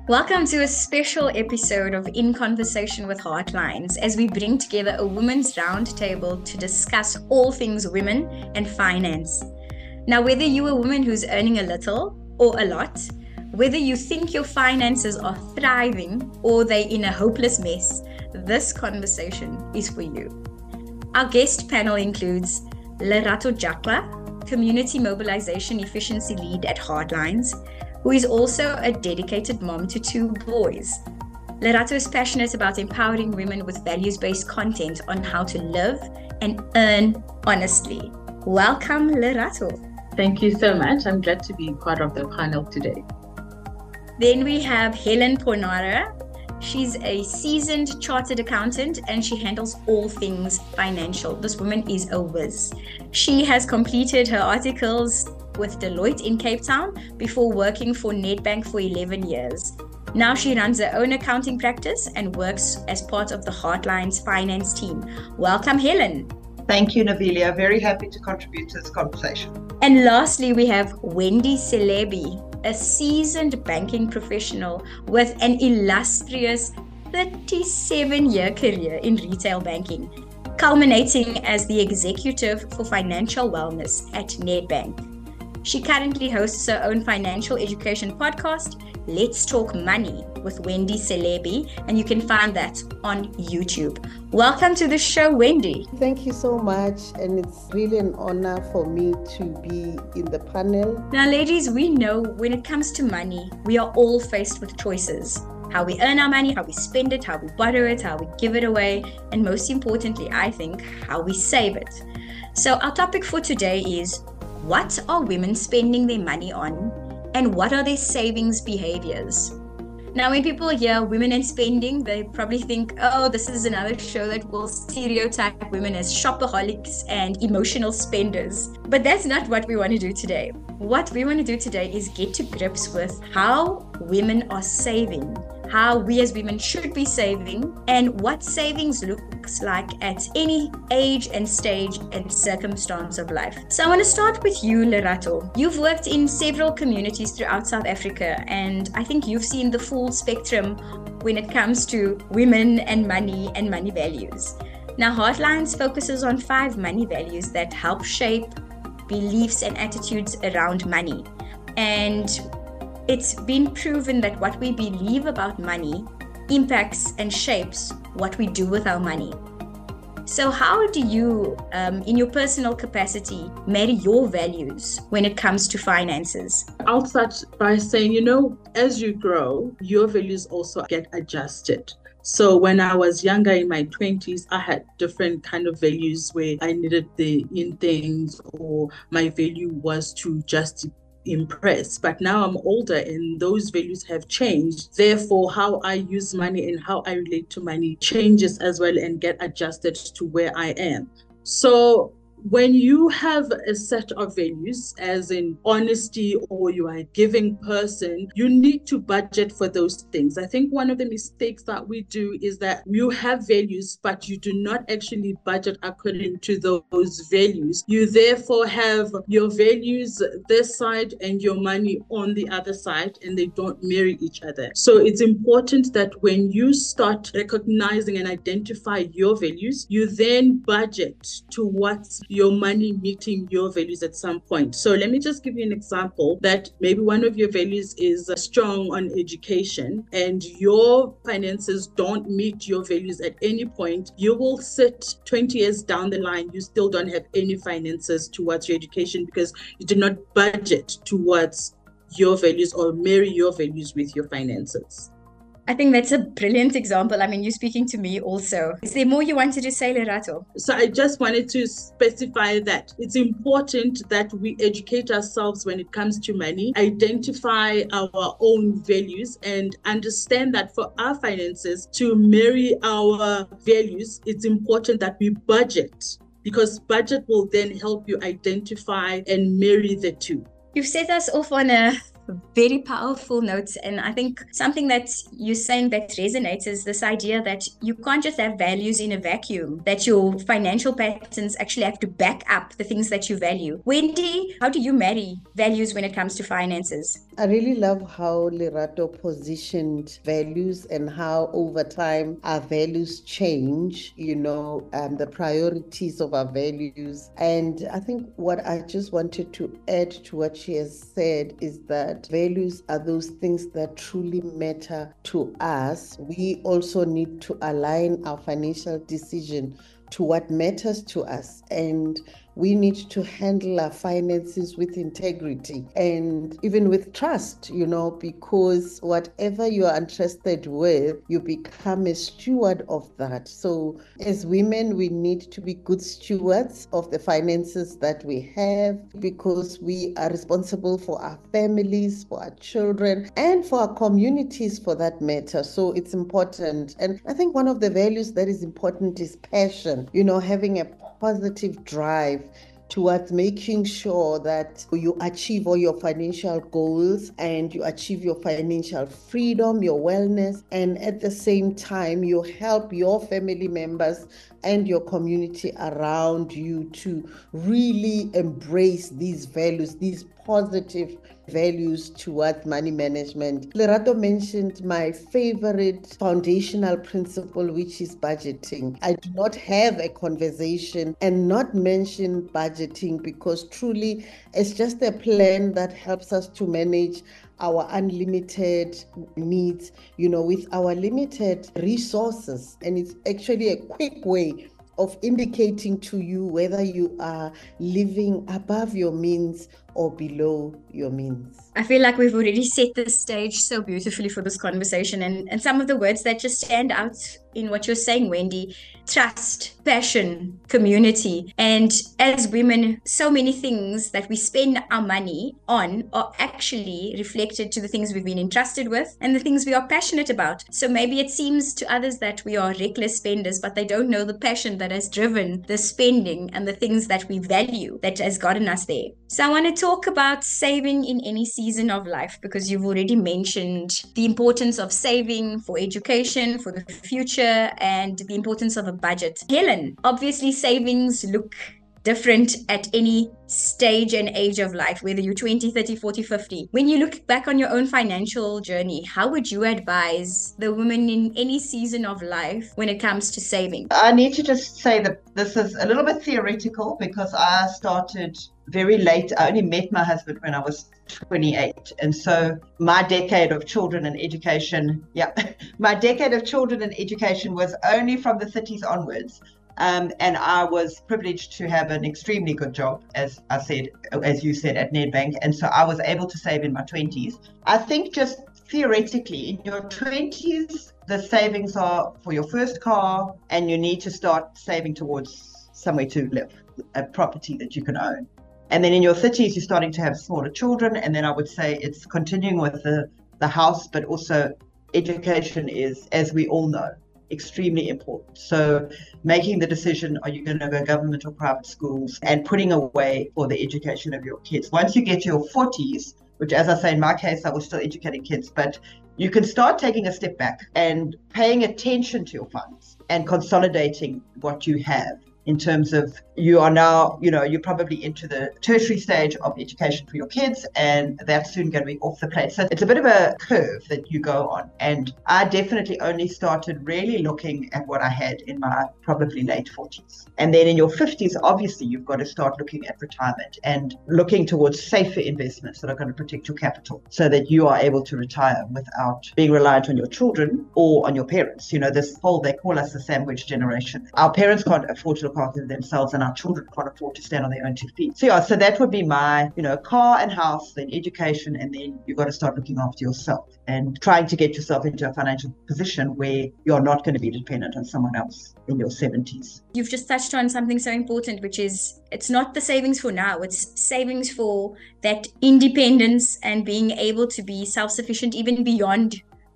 Welcome to a special episode of In Conversation with Heartlines as we bring together a women's roundtable to discuss all things women and finance. Now, whether you're a woman who's earning a little or a lot, whether you think your finances are thriving or they're in a hopeless mess, this conversation is for you. Our guest panel includes Lerato Jakla, Community Mobilization Efficiency Lead at Heartlines, who is also a dedicated mom to two boys. Lerato is passionate about empowering women with values-based content on how to live and earn honestly. Welcome, Lerato. Thank you so much. I'm glad to be part of the panel today. Then we have Helen Ponara. She's a seasoned chartered accountant and she handles all things financial. This woman is a whiz. She has completed her articles with Deloitte in Cape Town before working for Nedbank for 11 years. Now she runs her own accounting practice and works as part of the Heartlines finance team. Welcome, Helen. Thank you, Navilia. Very happy to contribute to this conversation. And lastly, we have Wendy Celebi, a seasoned banking professional with an illustrious 37-year career in retail banking, culminating as the executive for financial wellness at Nedbank. She currently hosts her own financial education podcast, Let's Talk Money with Wendy Celebi, and you can find that on YouTube. Welcome to the show, Wendy. Thank you so much, and it's really an honor for me to be in the panel. Now, ladies, we know when it comes to money, we are all faced with choices. How we earn our money, how we spend it, how we borrow it, how we give it away, and most importantly, I think, how we save it. So our topic for today is, what are women spending their money on, and what are their savings behaviors? Now, when people hear women and spending, they probably think, oh, this is another show that will stereotype women as shopaholics and emotional spenders. But that's not what we want to do today. What we want to do today is get to grips with how women are saving, how we as women should be saving, and what savings looks like at any age and stage and circumstance of life. So I want to start with you, Lerato. You've worked in several communities throughout South Africa, and I think you've seen the full spectrum when it comes to women and money values. Now, Heartlines focuses on 5 money values that help shape beliefs and attitudes around money. And it's been proven that what we believe about money impacts and shapes what we do with our money. So how do you, in your personal capacity, marry your values when it comes to finances? I'll start by saying, as you grow, your values also get adjusted. So when I was younger in my 20s, I had different kind of values where I needed the in things, or my value was to just impress. But now I'm older and those values have changed. Therefore, how I use money and how I relate to money changes as well and get adjusted to where I am. So when you have a set of values, as in honesty, or you are a giving person, you need to budget for those things. I think one of the mistakes that we do is that you have values, but you do not actually budget according to those values. You therefore have your values this side and your money on the other side, and they don't marry each other. So it's important that when you start recognizing and identify your values, you then budget towards your money meeting your values at some point. So let me just give you an example that maybe one of your values is strong on education and your finances don't meet your values at any point. You will sit 20 years down the line, you still don't have any finances towards your education because you did not budget towards your values or marry your values with your finances. I think that's a brilliant example. I mean, you're speaking to me also. Is there more you wanted to say, Lerato? So I just wanted to specify that it's important that we educate ourselves when it comes to money, identify our own values, and understand that for our finances to marry our values, it's important that we budget, because budget will then help you identify and marry the two. You've set us off on a very powerful notes. And I think something that you're saying that resonates is this idea that you can't just have values in a vacuum, that your financial patterns actually have to back up the things that you value. Wendy, how do you marry values when it comes to finances? I really love how Lerato positioned values and how over time our values change, the priorities of our values. And I think what I just wanted to add to what she has said is that values are those things that truly matter to us. We also need to align our financial decision to what matters to us, and we need to handle our finances with integrity and even with trust, because whatever you are entrusted with, you become a steward of that. So as women, we need to be good stewards of the finances that we have, because we are responsible for our families, for our children, and for our communities for that matter. So it's important. And I think one of the values that is important is passion, having a positive drive towards making sure that you achieve all your financial goals and you achieve your financial freedom, your wellness, and at the same time, you help your family members and your community around you to really embrace these values, these positive values towards money management. Lerato mentioned my favorite foundational principle, which is budgeting. I do not have a conversation and not mention budgeting, because truly it's just a plan that helps us to manage our unlimited needs, with our limited resources. And it's actually a quick way of indicating to you whether you are living above your means or below your means. I feel like we've already set the stage so beautifully for this conversation, and some of the words that just stand out in what you're saying, Wendy: trust, passion, community. And as women, so many things that we spend our money on are actually reflected to the things we've been entrusted with and the things we are passionate about. So maybe it seems to others that we are reckless spenders, but they don't know the passion that has driven the spending and the things that we value that has gotten us there. So I want to talk about saving in any season of life, because you've already mentioned the importance of saving for education, for the future, and the importance of a budget. Helen, obviously savings look different at any stage and age of life, whether you're 20, 30, 40, 50. When you look back on your own financial journey, how would you advise the women in any season of life when it comes to saving? I need to just say that this is a little bit theoretical, because I started very late. I only met my husband when I was 28. And so my decade of children and education, was only from the 30s onwards. And I was privileged to have an extremely good job, as you said, at Nedbank. And so I was able to save in my 20s. I think just theoretically, in your 20s, the savings are for your first car, and you need to start saving towards somewhere to live, a property that you can own. And then in your 30s, you're starting to have smaller children. And then I would say it's continuing with the house, but also education is, as we all know, extremely important. So making the decision, are you going to go government or private schools, and putting away for the education of your kids. Once you get to your 40s, which, as I say, in my case, I was still educating kids, but you can start taking a step back and paying attention to your funds and consolidating what you have, in terms of you are now, you're probably into the tertiary stage of education for your kids, and that's soon going to be off the plate. So it's a bit of a curve that you go on. And I definitely only started really looking at what I had in my probably late 40s. And then in your 50s, obviously, you've got to start looking at retirement and looking towards safer investments that are going to protect your capital, so that you are able to retire without being reliant on your children or on your parents. This whole, they call us the sandwich generation. Our parents can't afford to look after themselves, and our children can't afford to stand on their own 2 feet. So that would be my, car and house, then education, and then you've got to start looking after yourself and trying to get yourself into a financial position where you're not going to be dependent on someone else in your 70s. You've just touched on something so important, which is it's not the savings for now, it's savings for that independence and being able to be self-sufficient even beyond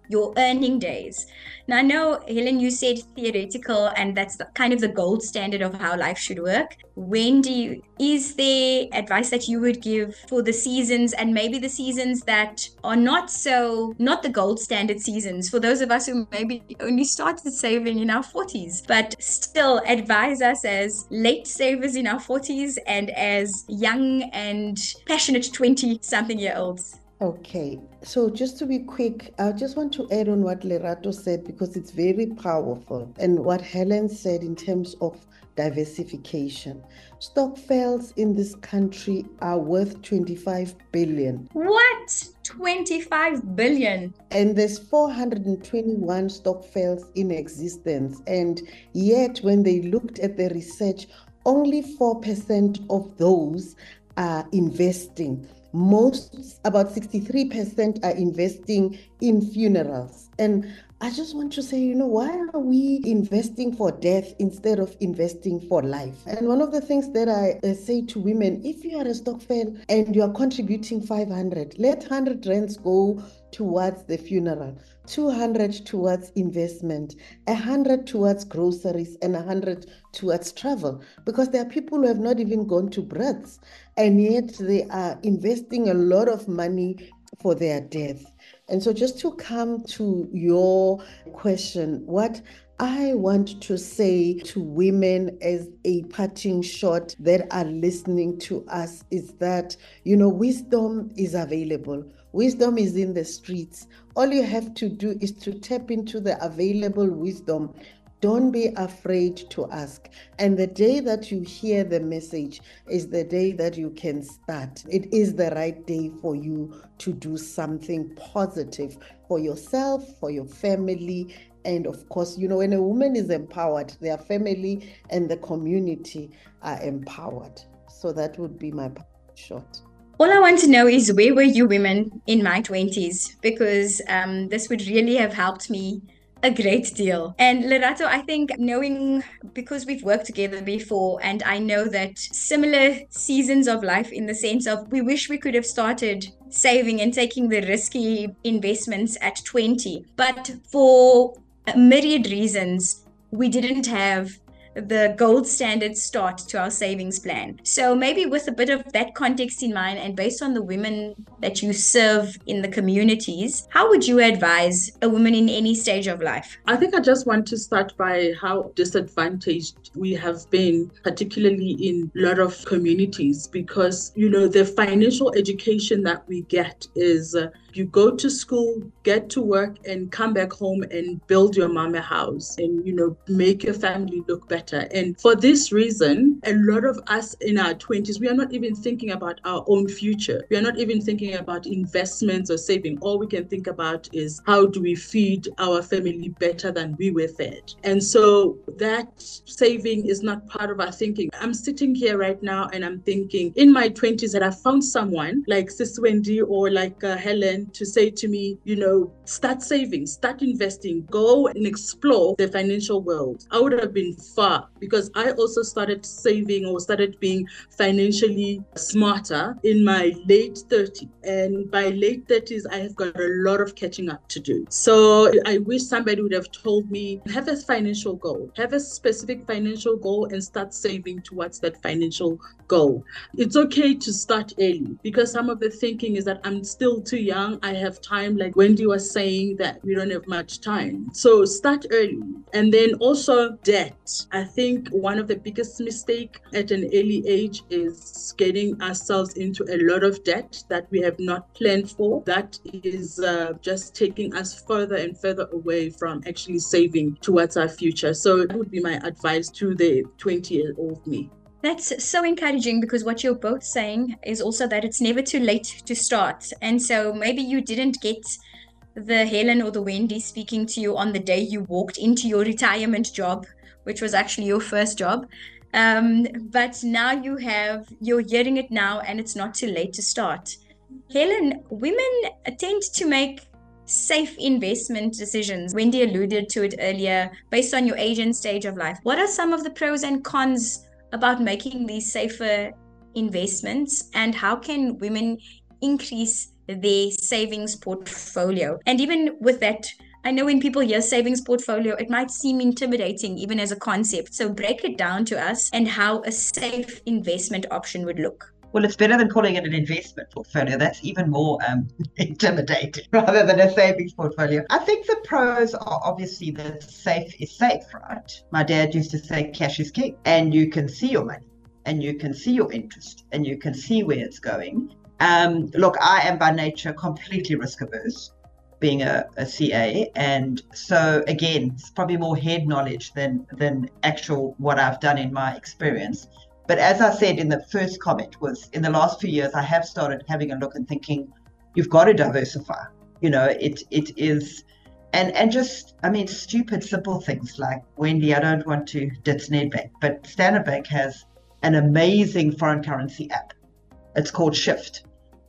your earning days. Now, I know, Helen, you said theoretical, and that's kind of the gold standard of how life should work. Wendy, is there advice that you would give for the seasons, and maybe the seasons that are not the gold standard seasons, for those of us who maybe only started saving in our 40s, but still advise us as late savers in our 40s and as young and passionate 20-something-year-olds? Okay, so just to be quick, I just want to add on what Lerato said because it's very powerful, and what Helen said in terms of diversification. Stokvels in this country are worth 25 billion. What? 25 billion? And there's 421 stokvels in existence, and yet when they looked at the research, only 4% of those are investing. Most, about 63%, are investing in funerals. And I just want to say, why are we investing for death instead of investing for life? And one of the things that I say to women, if you are a stokvel and you are contributing 500, let 100 rands go towards the funeral, 200 towards investment, 100 towards groceries, and 100 towards travel. Because there are people who have not even gone to births, and yet they are investing a lot of money for their death. And so just to come to your question, what I want to say to women as a parting shot that are listening to us is that, wisdom is available. Wisdom is in the streets. All you have to do is to tap into the available wisdom. Don't be afraid to ask. And the day that you hear the message is the day that you can start. It is the right day for you to do something positive for yourself, for your family. And of course, when a woman is empowered, their family and the community are empowered. So that would be my shot. All I want to know is, where were you women in my 20s? Because this would really have helped me a great deal. And Lerato, I think because we've worked together before, and I know that similar seasons of life, in the sense of we wish we could have started saving and taking the risky investments at 20, but for a myriad reasons, we didn't have the gold standard start to our savings plan. So maybe with a bit of that context in mind, and based on the women that you serve in the communities, how would you advise a woman in any stage of life? I think I just want to start by how disadvantaged we have been, particularly in a lot of communities, because, the financial education that we get is you go to school, get to work, and come back home and build your mom a house and, make your family look better. And for this reason, a lot of us in our 20s, we are not even thinking about our own future. We are not even thinking about investments or saving. All we can think about is how do we feed our family better than we were fed. And so that saving is not part of our thinking. I'm sitting here right now and I'm thinking in my 20s that I found someone like Sis Wendy or like Helen to say to me, start saving, start investing, go and explore the financial world. I would have been far, because I also started saving or started being financially smarter in my late 30s. And by late 30s, I have got a lot of catching up to do. So I wish somebody would have told me, have a financial goal, have a specific financial goal and start saving towards that financial goal. It's okay to start early, because some of the thinking is that I'm still too young. I have time, like Wendy was saying that we don't have much time. So start early. And then also debt. I think one of the biggest mistakes at an early age is getting ourselves into a lot of debt that we have not planned for. That is just taking us further and further away from actually saving towards our future. So that would be my advice to the 20-year-old me. That's so encouraging, because what you're both saying is also that it's never too late to start. And so maybe you didn't get the Helen or the Wendy speaking to you on the day you walked into your retirement job, which was actually your first job. But now you're hearing it now, and it's not too late to start. Helen, women tend to make safe investment decisions. Wendy alluded to it earlier, based on your age and stage of life. What are some of the pros and cons about making these safer investments, and how can women increase their savings portfolio. And even with that, I know when people hear savings portfolio, it might seem intimidating even as a concept. So break it down to us and how a safe investment option would look. Well, it's better than calling it an investment portfolio. That's even more intimidating rather than a savings portfolio. I think the pros are obviously that safe is safe, right? My dad used to say cash is king, and you can see your money and you can see your interest and you can see where it's going. Look, I am by nature completely risk averse, being a CA, and so again, it's probably more head knowledge than actual what I've done in my experience. But as I said in the first comment, was in the last few years, I have started having a look and thinking, you've got to diversify. You know, it is, and just, I mean, stupid, simple things like, Wendy, I don't want to ditch Nedbank, but Standard Bank has an amazing foreign currency app. It's called Shift.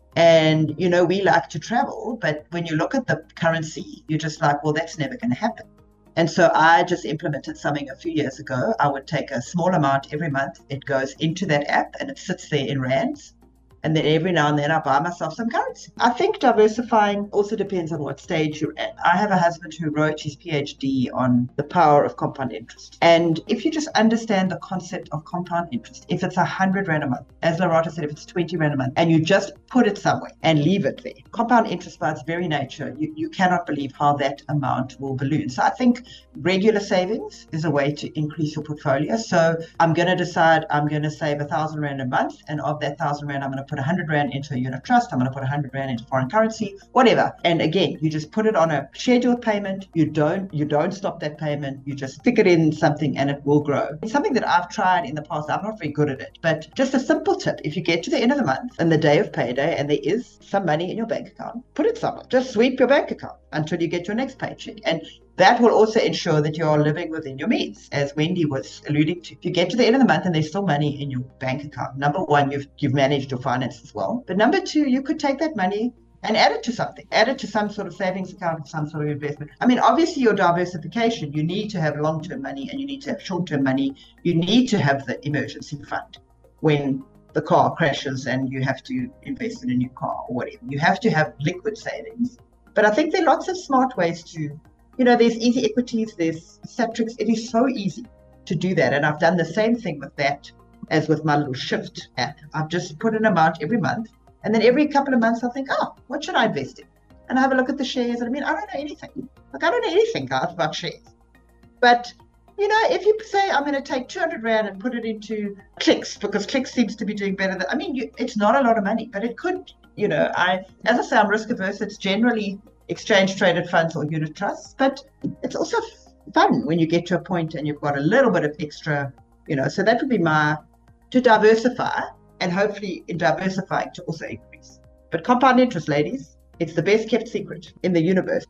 And, you know, we like to travel, but when you look at the currency, you're just like, well, that's never going to happen. And so I just implemented something a few years ago. I would take a small amount every month. It goes into that app and it sits there in rands. And then every now and then I buy myself some currency. I think diversifying also depends on what stage you're at. I have a husband who wrote his PhD on the power of compound interest. And if you just understand the concept of compound interest, if it's 100 Rand a month, as Lerato said, if it's 20 Rand a month, and you just put it somewhere and leave it there, compound interest by its very nature, you cannot believe how that amount will balloon. So I think regular savings is a way to increase your portfolio. So I'm going to decide I'm going to save 1,000 Rand a month, and of that 1,000 Rand, I'm going to put 100 Rand into a unit trust. I'm going to put 100 Rand into foreign currency, whatever. And again, you just put it on a scheduled payment. You don't stop that payment. You just stick it in something and it will grow. It's something that I've tried in the past. I'm not very good at it, but just a simple tip. If you get to the end of the month and the day of payday and there is some money in your bank account, put it somewhere. Just sweep your bank account until you get your next paycheck. And that will also ensure that you are living within your means, as Wendy was alluding to. If you get to the end of the month and there's still money in your bank account, number one, you've managed your finances well. But number two, you could take that money and add it to something, add it to some sort of savings account, some sort of investment. I mean, obviously your diversification, you need to have long-term money and you need to have short-term money. You need to have the emergency fund when the car crashes and you have to invest in a new car or whatever. You have to have liquid savings. But I think there are lots of smart ways to, you know, there's easy equities, there's Satrix. It is so easy to do that. And I've done the same thing with that as with my little Shift app. I've just put an amount every month. And then every couple of months, I'll think, what should I invest in? And I have a look at the shares. And I mean, I don't know anything. Like, I don't know anything, guys, about shares. But, you know, if you say, I'm going to take 200 Rand and put it into Clicks, because Clicks seems to be doing better than, I mean, it's not a lot of money, but it could, you know, as I say, I'm risk averse. It's generally exchange traded funds or unit trusts, but it's also fun when you get to a point and you've got a little bit of extra, you know. So that would be to diversify, and hopefully in diversifying to also increase. But compound interest, ladies, it's the best kept secret in the universe.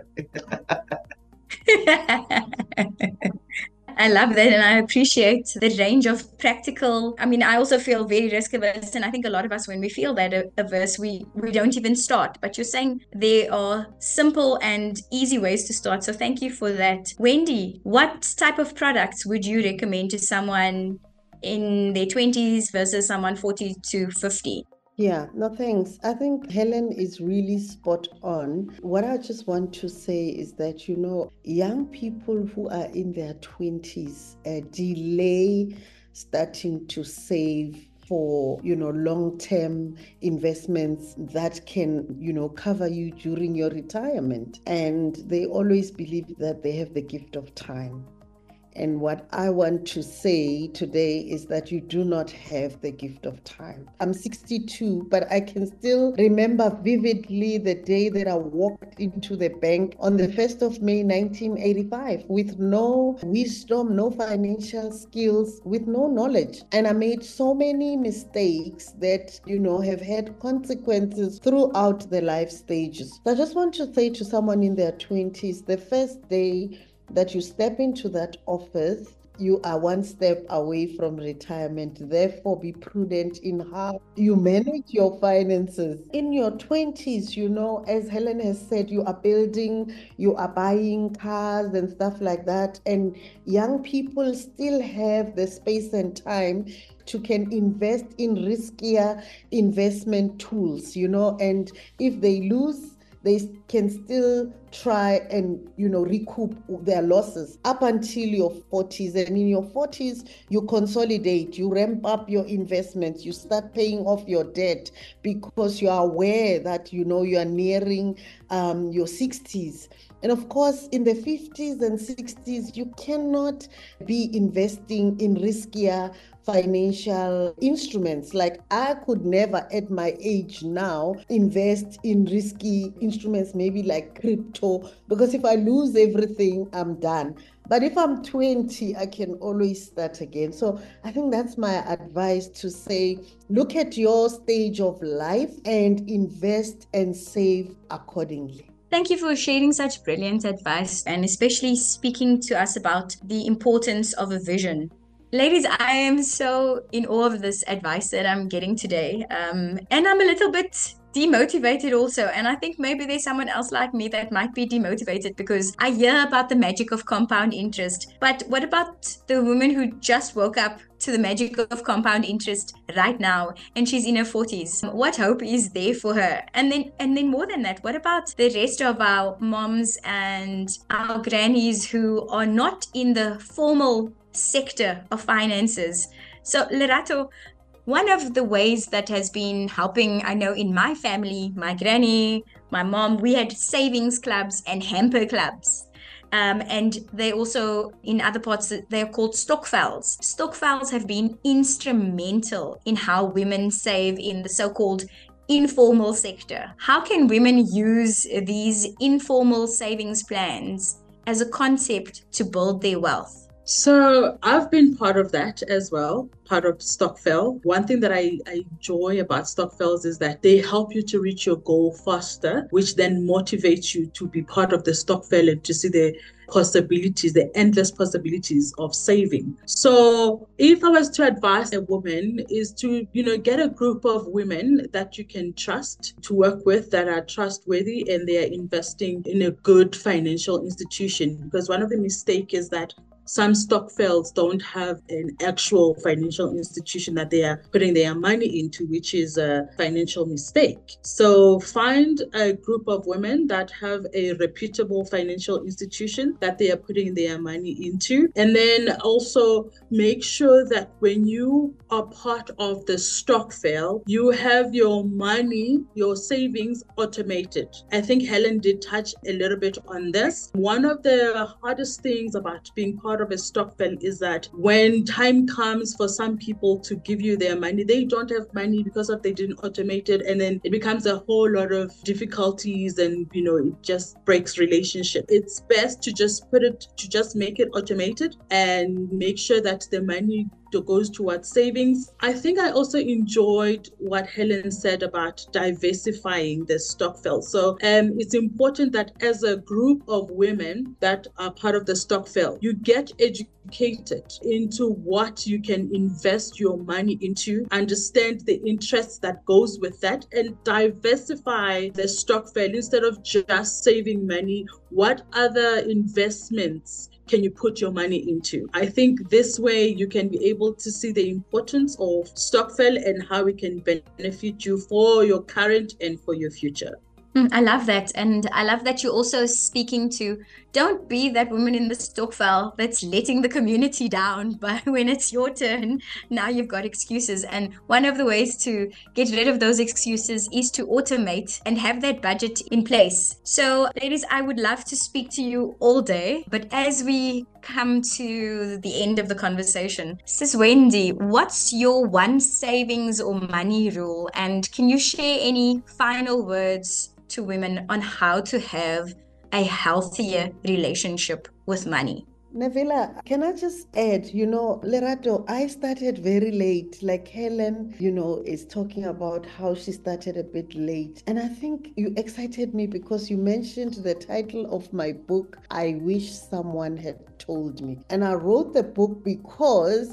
I love that, and I appreciate the range of practical. I mean, I also feel very risk averse, and I think a lot of us, when we feel that averse, we don't even start. But you're saying there are simple and easy ways to start. So thank you for that. Wendy, what type of products would you recommend to someone in their 20s versus someone 40 to 50? Yeah, no, thanks. I think Helen is really spot on. What I just want to say is that, you know, young people who are in their 20s delay starting to save for, you know, long-term investments that can, you know, cover you during your retirement. And they always believe that they have the gift of time. And what I want to say today is that you do not have the gift of time. I'm 62, but I can still remember vividly the day that I walked into the bank on the 1st of May, 1985, with no wisdom, no financial skills, with no knowledge. And I made so many mistakes that, you know, have had consequences throughout the life stages. So I just want to say to someone in their 20s, the first day that you step into that office, you are one step away from retirement. Therefore, be prudent in how you manage your finances. In your 20s, you know, as Helen has said, you are building, you are buying cars and stuff like that. And young people still have the space and time to can invest in riskier investment tools, and if they lose, they can still try and, recoup their losses up until your 40s. And in your 40s, you consolidate, you ramp up your investments, you start paying off your debt because you are aware that, you are nearing your 60s. And of course, in the 50s and 60s, you cannot be investing in riskier financial instruments. Like I could never at my age now invest in risky instruments, maybe like crypto, because if I lose everything, I'm done. But if I'm 20, I can always start again. So I think that's my advice, to say, look at your stage of life and invest and save accordingly. Thank you for sharing such brilliant advice, and especially speaking to us about the importance of a vision. Ladies, I am so in awe of this advice that I'm getting today. And I'm a little bit demotivated also. And I think maybe there's someone else like me that might be demotivated because I hear about the magic of compound interest. But what about the woman who just woke up to the magic of compound interest right now and she's in her 40s? What hope is there for her? And then more than that, what about the rest of our moms and our grannies who are not in the formal sector of finances? So Lerato, one of the ways that has been helping, I know in my family, my granny, my mom, we had savings clubs and hamper clubs. And they also, in other parts, they're called stokvels. Stokvels have been instrumental in how women save in the so-called informal sector. How can women use these informal savings plans as a concept to build their wealth? So I've been part of that as well, part of Stokvel. One thing that I enjoy about Stokvels is that they help you to reach your goal faster, which then motivates you to be part of the Stokvel and to see the possibilities, the endless possibilities of saving. So if I was to advise a woman, is to, get a group of women that you can trust to work with, that are trustworthy and they are investing in a good financial institution. Because one of the mistakes is that some stokvels don't have an actual financial institution that they are putting their money into, which is a financial mistake. So find a group of women that have a reputable financial institution that they are putting their money into. And then also make sure that when you are part of the stokvel, you have your money, your savings automated. I think Helen did touch a little bit on this. One of the hardest things about being part of a stokvel is that when time comes for some people to give you their money, they don't have money because they didn't automate it, and then it becomes a whole lot of difficulties, and it just breaks relationship. It's best to just make it automated and make sure that the money goes towards savings. I think I also enjoyed what Helen said about diversifying the stokvel. So it's important that as a group of women that are part of the stokvel, you get educated into what you can invest your money into, understand the interest that goes with that, and diversify the stokvel. Instead of just saving money, what other investments can you put your money into? I think this way you can be able to see the importance of stokvel and how it can benefit you for your current and for your future. I love that. And I love that you're also speaking to, don't be that woman in the stokvel that's letting the community down. But when it's your turn, now you've got excuses. And one of the ways to get rid of those excuses is to automate and have that budget in place. So ladies, I would love to speak to you all day. But as we come to the end of the conversation, Sis Wendy, what's your one savings or money rule? And can you share any final words to women on how to have a healthier relationship with money? Navila, can I just add, Lerato, I started very late. Like Helen, is talking about how she started a bit late. And I think you excited me because you mentioned the title of my book, I Wish Someone Had Told Me. And I wrote the book because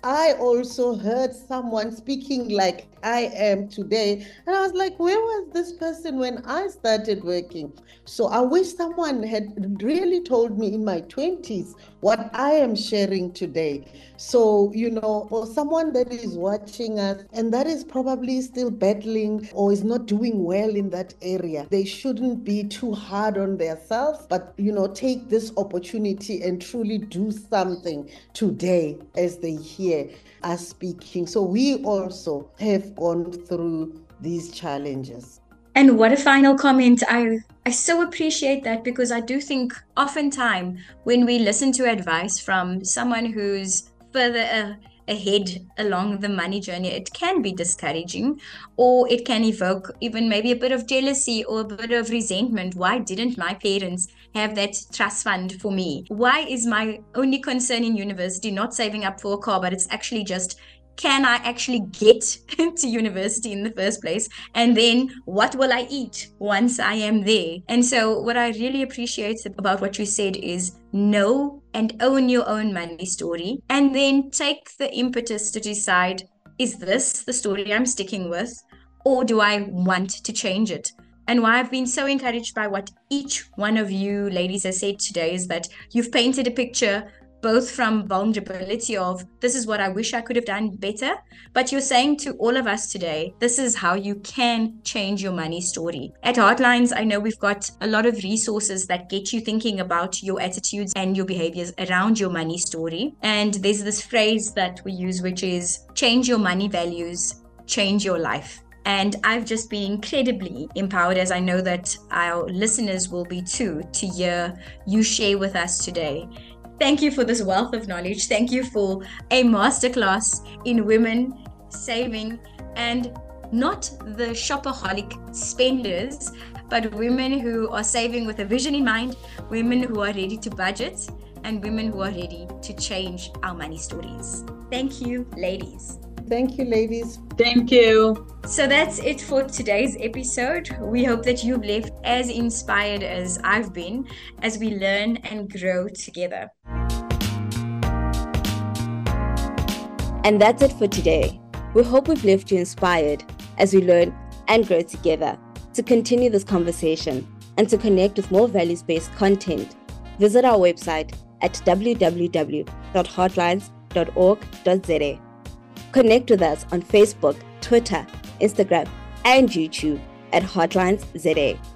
I also heard someone speaking like I am today. And I was like, where was this person when I started working? So I wish someone had really told me in my 20s what I am sharing today. So, for someone that is watching us and that is probably still battling or is not doing well in that area, they shouldn't be too hard on themselves, but, take this opportunity and truly do something today as they hear us speaking. So we also have gone through these challenges. And what a final comment. I so appreciate that, because I do think oftentimes when we listen to advice from someone who's further ahead along the money journey, it can be discouraging, or it can evoke even maybe a bit of jealousy or a bit of resentment. Why didn't my parents have that trust fund for me? Why is my only concern in university not saving up for a car, but it's actually just, can I actually get to university in the first place? And then what will I eat once I am there? And so what I really appreciate about what you said is know and own your own money story, and then take the impetus to decide, is this the story I'm sticking with, or do I want to change it? And why I've been so encouraged by what each one of you ladies has said today is that you've painted a picture both from vulnerability of, this is what I wish I could have done better, but you're saying to all of us today, this is how you can change your money story. At Heartlines, I know we've got a lot of resources that get you thinking about your attitudes and your behaviors around your money story. And there's this phrase that we use, which is change your money values, change your life. And I've just been incredibly empowered, as I know that our listeners will be too, to hear you share with us today. Thank you for this wealth of knowledge. Thank you for a masterclass in women saving, and not the shopaholic spenders, but women who are saving with a vision in mind, women who are ready to budget, and women who are ready to change our money stories. Thank you, ladies. Thank you, ladies. Thank you. So that's it for today's episode. We hope that you've left as inspired as I've been as we learn and grow together. And that's it for today. We hope we've left you inspired as we learn and grow together. To continue this conversation and to connect with more values-based content, visit our website at www.heartlines.org.za. Connect with us on Facebook, Twitter, Instagram, and YouTube at Heartlines ZA.